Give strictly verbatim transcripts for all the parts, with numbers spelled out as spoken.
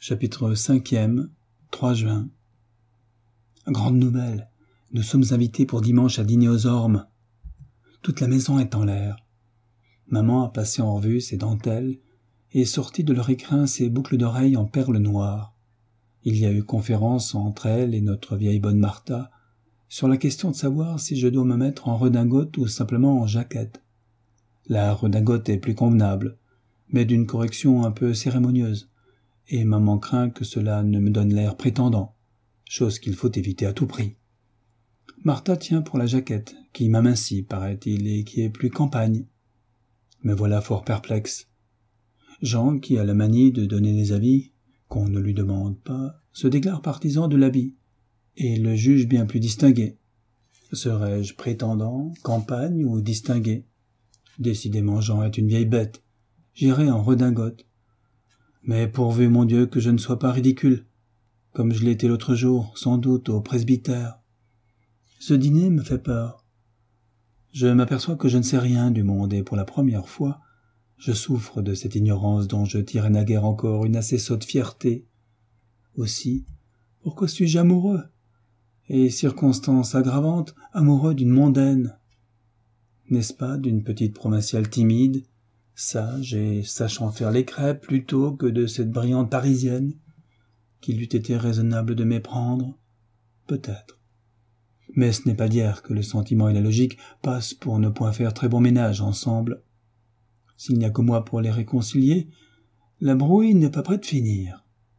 Chapitre cinquième, trois juin. Grande nouvelle, nous sommes invités pour dimanche à dîner aux ormes. Toute la maison est en l'air. Maman a passé en revue ses dentelles et est sortie de leur écrin ses boucles d'oreilles en perles noires. Il y a eu conférence entre elle et notre vieille bonne Martha sur la question de savoir si je dois me mettre en redingote ou simplement en jaquette. La redingote est plus convenable, mais d'une correction un peu cérémonieuse, et maman craint que cela ne me donne l'air prétendant, chose qu'il faut éviter à tout prix. Martha tient pour la jaquette, qui m'amincit, paraît-il, et qui est plus campagne. Me voilà fort perplexe. Jean, qui a la manie de donner des avis, qu'on ne lui demande pas, se déclare partisan de l'habit, et le juge bien plus distingué. Serais-je prétendant, campagne ou distingué? Décidément, Jean est une vieille bête. J'irai en redingote. Mais pourvu, mon Dieu, que je ne sois pas ridicule, comme je l'étais l'autre jour, sans doute, au presbytère. Ce dîner me fait peur. Je m'aperçois que je ne sais rien du monde, et pour la première fois, je souffre de cette ignorance dont je tirais naguère encore une assez sotte fierté. Aussi, pourquoi suis-je amoureux? Et, circonstance aggravante, amoureux d'une mondaine. N'est-ce pas d'une petite provinciale timide, sage et sachant faire les crêpes plutôt que de cette brillante parisienne, qu'il eût été raisonnable de méprendre? Peut-être. Mais ce n'est pas d'hier que le sentiment et la logique passent pour ne point faire très bon ménage ensemble. S'il n'y a que moi pour les réconcilier, la brouille n'est pas près de finir.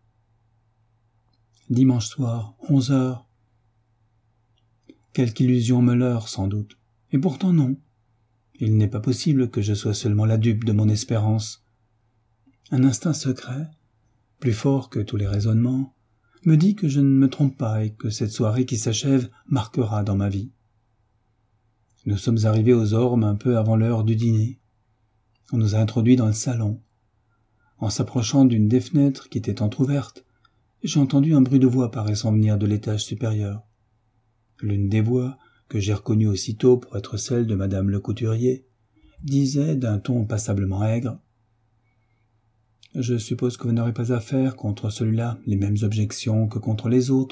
Dimanche soir, onze heures. Quelque illusion me leurre, sans doute. Et pourtant non. Il n'est pas possible que je sois seulement la dupe de mon espérance. Un instinct secret, plus fort que tous les raisonnements, me dit que je ne me trompe pas et que cette soirée qui s'achève marquera dans ma vie. Nous sommes arrivés aux ormes un peu avant l'heure du dîner. On nous a introduits dans le salon. En s'approchant d'une des fenêtres qui était entr'ouverte, j'ai entendu un bruit de voix paraissant venir de l'étage supérieur. L'une des voix, que j'ai reconnue aussitôt pour être celle de madame le couturier, disait d'un ton passablement aigre: « Je suppose que vous n'aurez pas à faire contre celui-là les mêmes objections que contre les autres. »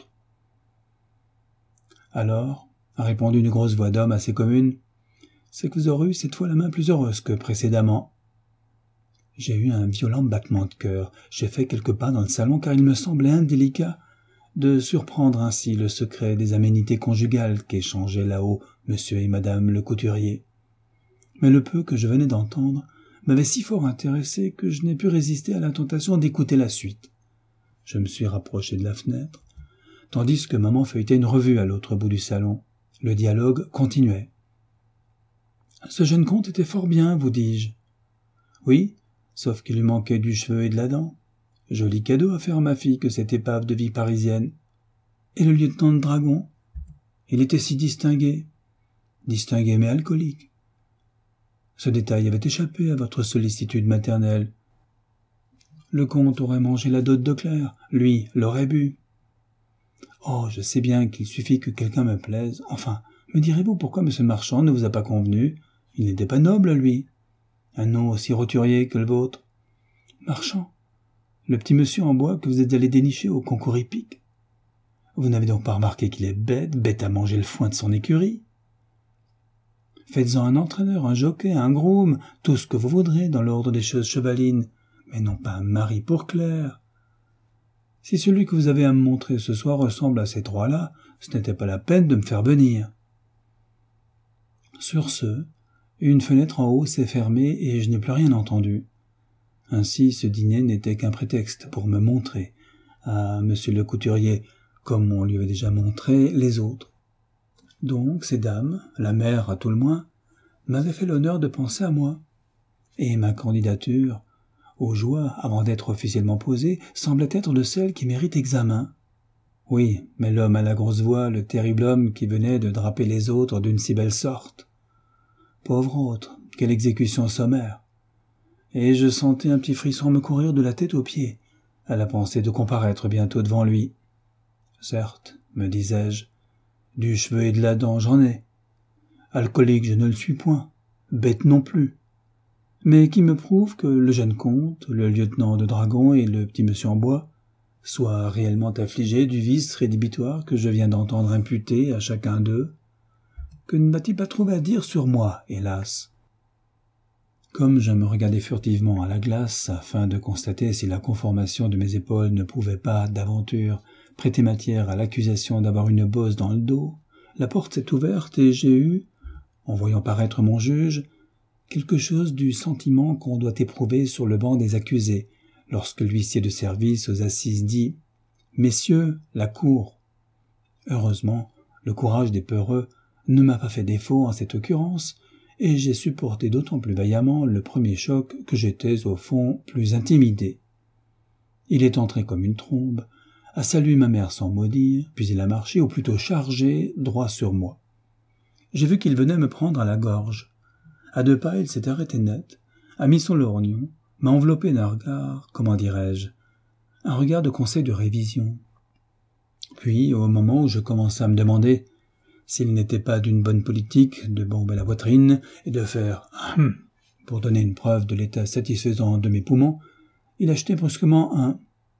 « Alors, » a répondu une grosse voix d'homme assez commune, « c'est que vous aurez eu cette fois la main plus heureuse que précédemment. » J'ai eu un violent battement de cœur. J'ai fait quelques pas dans le salon car il me semblait indélicat de surprendre ainsi le secret des aménités conjugales qu'échangeaient là-haut monsieur et madame le couturier. Mais le peu que je venais d'entendre m'avait si fort intéressé que je n'ai pu résister à la tentation d'écouter la suite. Je me suis rapproché de la fenêtre, tandis que maman feuilletait une revue à l'autre bout du salon. Le dialogue continuait. « Ce jeune comte était fort bien, vous dis-je. »« Oui, sauf qu'il lui manquait du cheveu et de la dent. Joli cadeau à faire à ma fille que cette épave de vie parisienne. Et le lieutenant de dragon? Il était si distingué. Distingué mais alcoolique. Ce détail avait échappé à votre sollicitude maternelle. Le comte aurait mangé la dot de Claire, lui l'aurait bu. Oh, je sais bien qu'il suffit que quelqu'un me plaise. Enfin, me direz-vous pourquoi M. Marchand ne vous a pas convenu? Il n'était pas noble, lui. Un nom aussi roturier que le vôtre. Marchand? Le petit monsieur en bois que vous êtes allé dénicher au concours hippique? Vous n'avez donc pas remarqué qu'il est bête, bête à manger le foin de son écurie? Faites-en un entraîneur, un jockey, un groom, tout ce que vous voudrez dans l'ordre des choses chevalines, mais non pas un mari pour Claire. Si celui que vous avez à me montrer ce soir ressemble à ces trois-là, ce n'était pas la peine de me faire venir. » Sur ce, une fenêtre en haut s'est fermée et je n'ai plus rien entendu. Ainsi, ce dîner n'était qu'un prétexte pour me montrer à monsieur le couturier, comme on lui avait déjà montré les autres. Donc, ces dames, la mère à tout le moins, m'avaient fait l'honneur de penser à moi. Et ma candidature, aux joies, avant d'être officiellement posée, semblait être de celles qui méritent examen. Oui, mais l'homme à la grosse voix, le terrible homme qui venait de draper les autres d'une si belle sorte. Pauvre autre, quelle exécution sommaire! Et je sentais un petit frisson me courir de la tête aux pieds, à la pensée de comparaître bientôt devant lui. Certes, me disais-je, du cheveu et de la dent j'en ai. Alcoolique je ne le suis point, bête non plus. Mais qui me prouve que le jeune comte, le lieutenant de dragon et le petit monsieur en bois soient réellement affligés du vice rédhibitoire que je viens d'entendre imputer à chacun d'eux? Que ne va-t-il pas trouver à dire sur moi, hélas? Comme je me regardais furtivement à la glace afin de constater si la conformation de mes épaules ne pouvait pas, d'aventure, prêter matière à l'accusation d'avoir une bosse dans le dos, la porte s'est ouverte et j'ai eu, en voyant paraître mon juge, quelque chose du sentiment qu'on doit éprouver sur le banc des accusés, lorsque l'huissier de service aux assises dit « Messieurs, la cour ». Heureusement, le courage des peureux ne m'a pas fait défaut en cette occurrence, et j'ai supporté d'autant plus vaillamment le premier choc que j'étais, au fond, plus intimidé. Il est entré comme une trombe, a salué ma mère sans mot dire, puis il a marché, ou plutôt chargé, droit sur moi. J'ai vu qu'il venait me prendre à la gorge. À deux pas, il s'est arrêté net, a mis son lorgnon, m'a enveloppé d'un regard, comment dirais-je, un regard de conseil de révision. Puis, au moment où je commençais à me demander s'il n'était pas d'une bonne politique de bomber la poitrine et de faire hum pour donner une preuve de l'état satisfaisant de mes poumons, il achetait brusquement un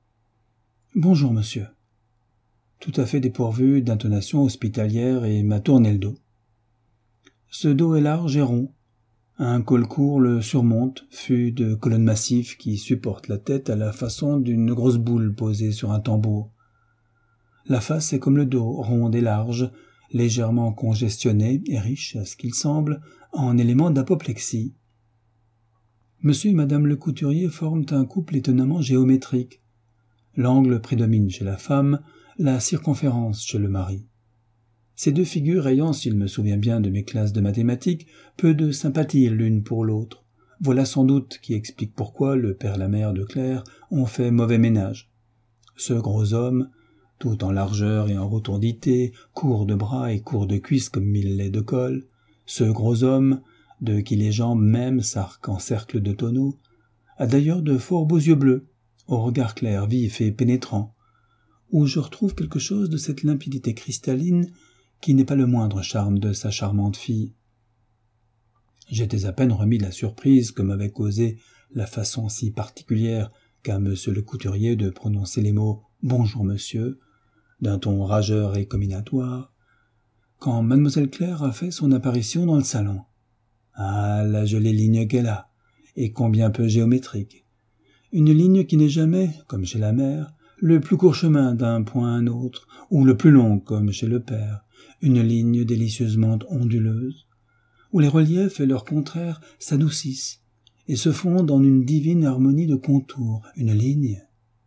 « Bonjour, monsieur », tout à fait dépourvu d'intonation hospitalière, et m'a tourné le dos. Ce dos est large et rond. Un col court le surmonte, fût de colonnes massives qui supportent la tête à la façon d'une grosse boule posée sur un tambour. La face est comme le dos, ronde et large, légèrement congestionnée et riche, à ce qu'il semble, en éléments d'apoplexie. Monsieur et madame le couturier forment un couple étonnamment géométrique. L'angle prédomine chez la femme, la circonférence chez le mari. Ces deux figures ayant, s'il me souvient bien de mes classes de mathématiques, peu de sympathie l'une pour l'autre. Voilà sans doute qui explique pourquoi le père et la mère de Claire ont fait mauvais ménage. Ce gros homme, tout en largeur et en rotondité, court de bras et court de cuisses comme mille laits de colle, ce gros homme, de qui les jambes même s'arquent en cercle de tonneaux, a d'ailleurs de fort beaux yeux bleus, au regard clair, vif et pénétrant, où je retrouve quelque chose de cette limpidité cristalline qui n'est pas le moindre charme de sa charmante fille. J'étais à peine remis de la surprise que m'avait causé la façon si particulière qu'a monsieur le couturier de prononcer les mots « Bonjour, monsieur », d'un ton rageur et comminatoire, quand mademoiselle Claire a fait son apparition dans le salon. Ah, la jolie ligne qu'elle a, et combien peu géométrique. Une ligne qui n'est jamais, comme chez la mère, le plus court chemin d'un point à un autre, ou le plus long, comme chez le père, une ligne délicieusement onduleuse, où les reliefs et leurs contraires s'adoucissent et se fondent en une divine harmonie de contours, une ligne.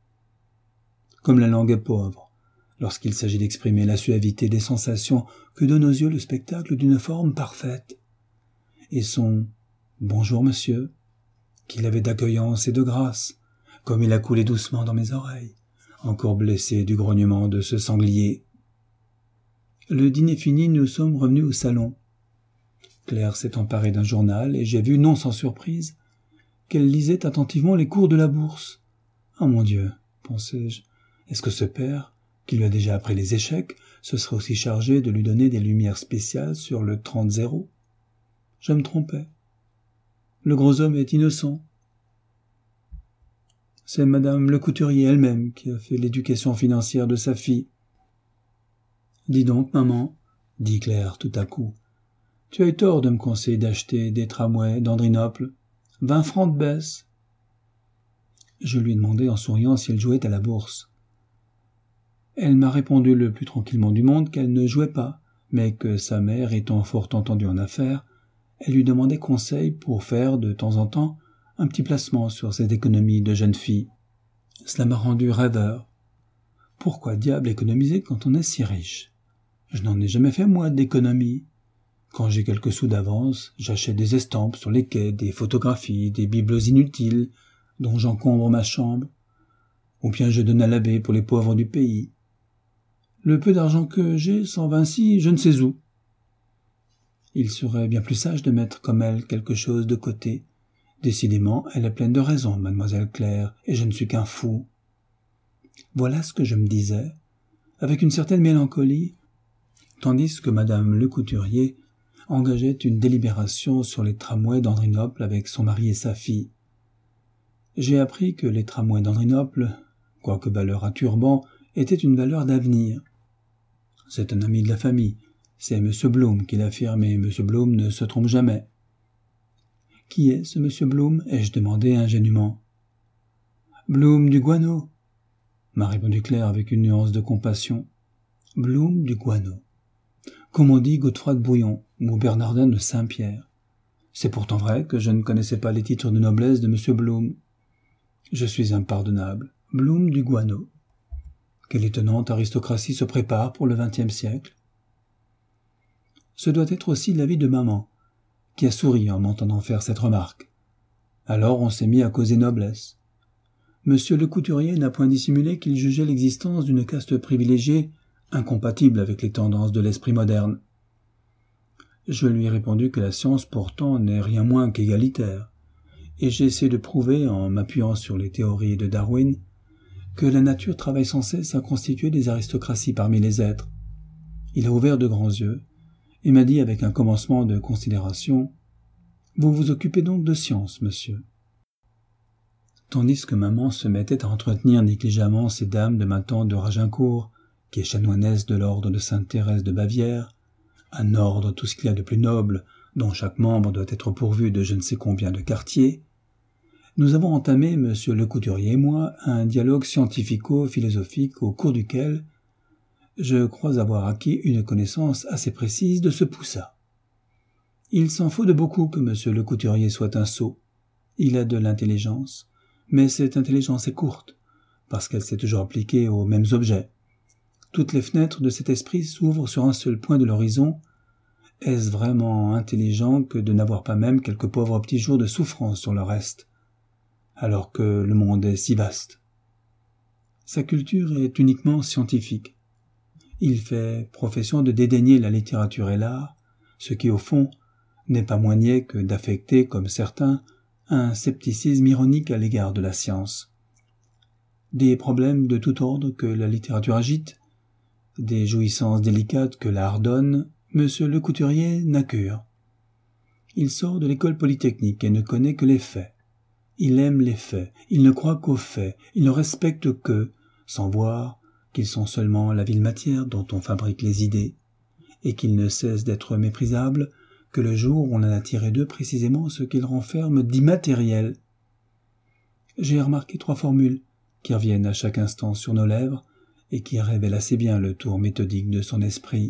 Comme la langue est pauvre, lorsqu'il s'agit d'exprimer la suavité des sensations que donne aux yeux le spectacle d'une forme parfaite, et son « Bonjour, monsieur », qu'il avait d'accueillance et de grâce, comme il a coulé doucement dans mes oreilles, encore blessé du grognement de ce sanglier. Le dîner fini, nous sommes revenus au salon. Claire s'est emparée d'un journal, et j'ai vu, non sans surprise, qu'elle lisait attentivement les cours de la bourse. « Ah, mon Dieu !» pensai-je, « est-ce que ce père, qui lui a déjà appris les échecs, se serait aussi chargé de lui donner des lumières spéciales sur le trente zéro ? Je me trompais. Le gros homme est innocent. C'est madame le couturier elle-même qui a fait l'éducation financière de sa fille. « Dis donc, maman, » dit Claire tout à coup, « tu as eu tort de me conseiller d'acheter des tramways d'Andrinople. Vingt francs de baisse. » Je lui ai demandé en souriant si elle jouait à la bourse. Elle m'a répondu le plus tranquillement du monde qu'elle ne jouait pas, mais que sa mère étant fort entendue en affaires, elle lui demandait conseil pour faire de temps en temps un petit placement sur ses économies de jeune fille. Cela m'a rendu rêveur. Pourquoi diable économiser quand on est si riche ? Je n'en ai jamais fait, moi, d'économie. Quand j'ai quelques sous d'avance, j'achète des estampes sur les quais, des photographies, des bibelots inutiles, dont j'encombre ma chambre, ou bien je donne à l'abbé pour les pauvres du pays. Le peu d'argent que j'ai s'en va ainsi, je ne sais où. Il serait bien plus sage de mettre comme elle quelque chose de côté. Décidément, elle est pleine de raison, mademoiselle Claire, et je ne suis qu'un fou. Voilà ce que je me disais, avec une certaine mélancolie, tandis que madame le couturier engageait une délibération sur les tramways d'Andrinople avec son mari et sa fille. J'ai appris que les tramways d'Andrinople, quoique valeur à turban, était une valeur d'avenir. C'est un ami de la famille, c'est M. Bloom qui l'affirme et M. Bloom ne se trompe jamais. « Qui est ce M. Bloom » ai-je demandé ingénument. « Bloom du Guano » m'a répondu Claire avec une nuance de compassion. « Bloom du Guano. Comme on dit Godefroy de Bouillon ou Bernardin de Saint-Pierre. C'est pourtant vrai que je ne connaissais pas les titres de noblesse de M. Bloom. Je suis impardonnable. Bloom du Guano. Quelle étonnante aristocratie se prépare pour le vingtième siècle. Ce doit être aussi l'avis de maman, qui a souri en m'entendant faire cette remarque. Alors on s'est mis à causer noblesse. Monsieur le couturier n'a point dissimulé qu'il jugeait l'existence d'une caste privilégiée incompatible avec les tendances de l'esprit moderne. Je lui ai répondu que la science pourtant n'est rien moins qu'égalitaire, et j'ai essayé de prouver, en m'appuyant sur les théories de Darwin, que la nature travaille sans cesse à constituer des aristocraties parmi les êtres. Il a ouvert de grands yeux, et m'a dit avec un commencement de considération « Vous vous occupez donc de science, monsieur ?» Tandis que maman se mettait à entretenir négligemment ces dames de Matan de Ragincourt, qui est chanoinesse de l'ordre de Sainte-Thérèse de Bavière, un ordre tout ce qu'il y a de plus noble, dont chaque membre doit être pourvu de je ne sais combien de quartiers, nous avons entamé, monsieur le couturier et moi, un dialogue scientifico-philosophique au cours duquel je crois avoir acquis une connaissance assez précise de ce poussah. Il s'en faut de beaucoup que monsieur le couturier soit un sot. Il a de l'intelligence, mais cette intelligence est courte, parce qu'elle s'est toujours appliquée aux mêmes objets. Toutes les fenêtres de cet esprit s'ouvrent sur un seul point de l'horizon. Est-ce vraiment intelligent que de n'avoir pas même quelques pauvres petits jours de souffrance sur le reste, alors que le monde est si vaste? Sa culture est uniquement scientifique. Il fait profession de dédaigner la littérature et l'art, ce qui, au fond, n'est pas moins niais que d'affecter, comme certains, un scepticisme ironique à l'égard de la science. Des problèmes de tout ordre que la littérature agite, des jouissances délicates que l'art donne, monsieur le couturier n'a cure. Il sort de l'école polytechnique et ne connaît que les faits. Il aime les faits, il ne croit qu'aux faits, il ne respecte qu'eux, sans voir qu'ils sont seulement la vile matière dont on fabrique les idées, et qu'ils ne cessent d'être méprisables que le jour où on en a tiré d'eux précisément ce qu'ils renferment d'immatériel. J'ai remarqué trois formules qui reviennent à chaque instant sur nos lèvres et qui révèlent assez bien le tour méthodique de son esprit.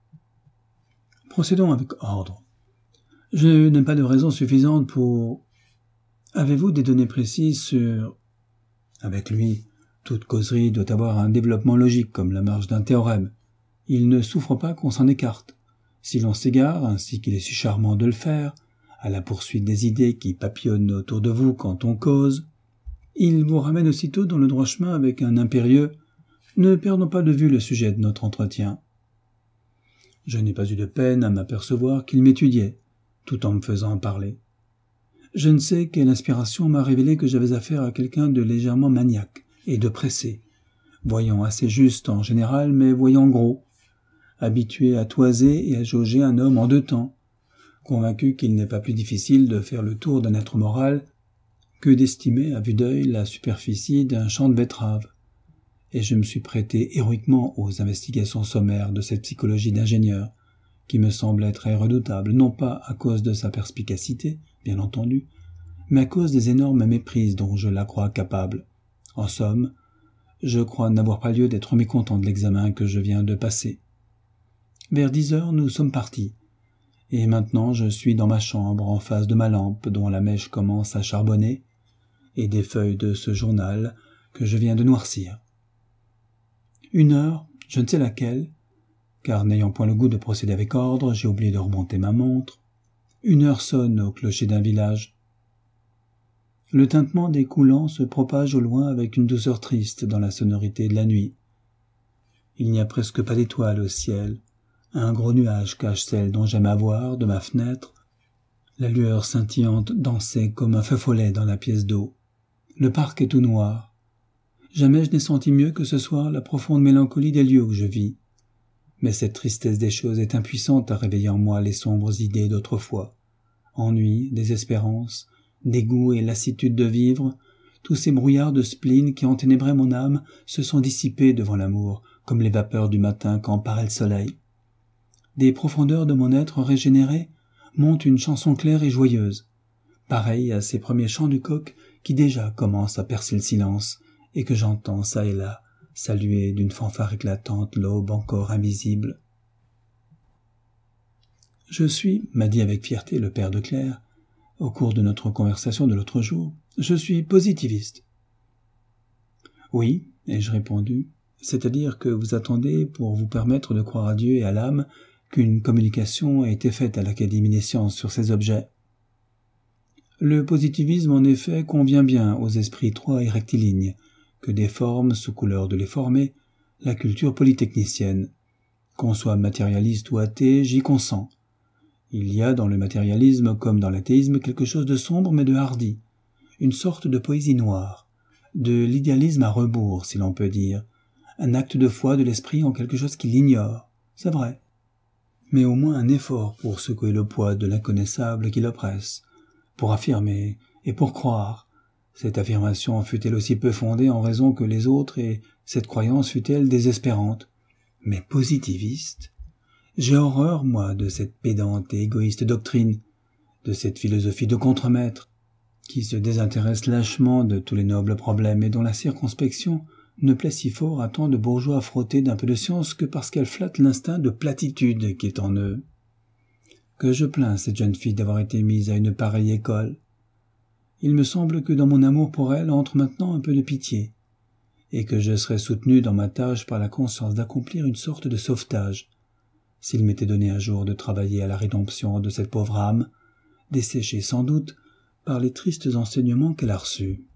Procédons avec ordre. Je n'ai pas de raison suffisante pour... Avez-vous des données précises sur... Avec lui, toute causerie doit avoir un développement logique comme la marche d'un théorème. Il ne souffre pas qu'on s'en écarte. Si l'on s'égare, ainsi qu'il est si charmant de le faire, à la poursuite des idées qui papillonnent autour de vous quand on cause, il vous ramène aussitôt dans le droit chemin avec un impérieux « Ne perdons pas de vue le sujet de notre entretien ». Je n'ai pas eu de peine à m'apercevoir qu'il m'étudiait, tout en me faisant parler. Je ne sais quelle inspiration m'a révélé que j'avais affaire à quelqu'un de légèrement maniaque et de pressé, voyant assez juste en général, mais voyant gros, habitué à toiser et à jauger un homme en deux temps, convaincu qu'il n'est pas plus difficile de faire le tour d'un être moral que d'estimer à vue d'œil la superficie d'un champ de betteraves, et je me suis prêté héroïquement aux investigations sommaires de cette psychologie d'ingénieur, qui me semblait très redoutable, non pas à cause de sa perspicacité, bien entendu, mais à cause des énormes méprises dont je la crois capable. En somme, je crois n'avoir pas lieu d'être mécontent de l'examen que je viens de passer. Vers dix heures, nous sommes partis, et maintenant je suis dans ma chambre en face de ma lampe dont la mèche commence à charbonner, et des feuilles de ce journal que je viens de noircir. Une heure, je ne sais laquelle, car n'ayant point le goût de procéder avec ordre, j'ai oublié de remonter ma montre. Une heure sonne au clocher d'un village. Le tintement des coulants se propage au loin avec une douceur triste dans la sonorité de la nuit. Il n'y a presque pas d'étoiles au ciel. Un gros nuage cache celle dont j'aime avoir, de ma fenêtre. La lueur scintillante dansait comme un feu follet dans la pièce d'eau. Le parc est tout noir. Jamais je n'ai senti mieux que ce soir la profonde mélancolie des lieux où je vis. Mais cette tristesse des choses est impuissante à réveiller en moi les sombres idées d'autrefois. Ennui, désespérance, dégoût et lassitude de vivre, tous ces brouillards de spleen qui enténébraient mon âme se sont dissipés devant l'amour, comme les vapeurs du matin quand paraît le soleil. Des profondeurs de mon être régénéré monte une chanson claire et joyeuse, pareille à ces premiers chants du coq qui déjà commencent à percer le silence et que j'entends çà et là saluer d'une fanfare éclatante l'aube encore invisible. « Je suis, m'a dit avec fierté le père de Claire, au cours de notre conversation de l'autre jour, je suis positiviste. »« Oui, ai-je répondu, c'est-à-dire que vous attendez, pour vous permettre de croire à Dieu et à l'âme, qu'une communication a été faite à l'Académie des sciences sur ces objets. Le positivisme, en effet, convient bien aux esprits étroits et rectilignes, que déforme, sous couleur de les former, la culture polytechnicienne. Qu'on soit matérialiste ou athée, j'y consens. Il y a dans le matérialisme comme dans l'athéisme quelque chose de sombre mais de hardi, une sorte de poésie noire, de l'idéalisme à rebours, si l'on peut dire, un acte de foi de l'esprit en quelque chose qu'il ignore, c'est vrai, mais au moins un effort pour secouer le poids de l'inconnaissable qui l'oppresse, pour affirmer et pour croire. Cette affirmation fut-elle aussi peu fondée en raison que les autres, et cette croyance fut-elle désespérante, mais positiviste. J'ai horreur, moi, de cette pédante et égoïste doctrine, de cette philosophie de contremaître, qui se désintéresse lâchement de tous les nobles problèmes et dont la circonspection ne plaît si fort à tant de bourgeois frottés d'un peu de science que parce qu'elle flatte l'instinct de platitude qui est en eux. Que je plains cette jeune fille d'avoir été mise à une pareille école. Il me semble que dans mon amour pour elle entre maintenant un peu de pitié, et que je serais soutenu dans ma tâche par la conscience d'accomplir une sorte de sauvetage, s'il m'était donné un jour de travailler à la rédemption de cette pauvre âme, desséchée sans doute par les tristes enseignements qu'elle a reçus.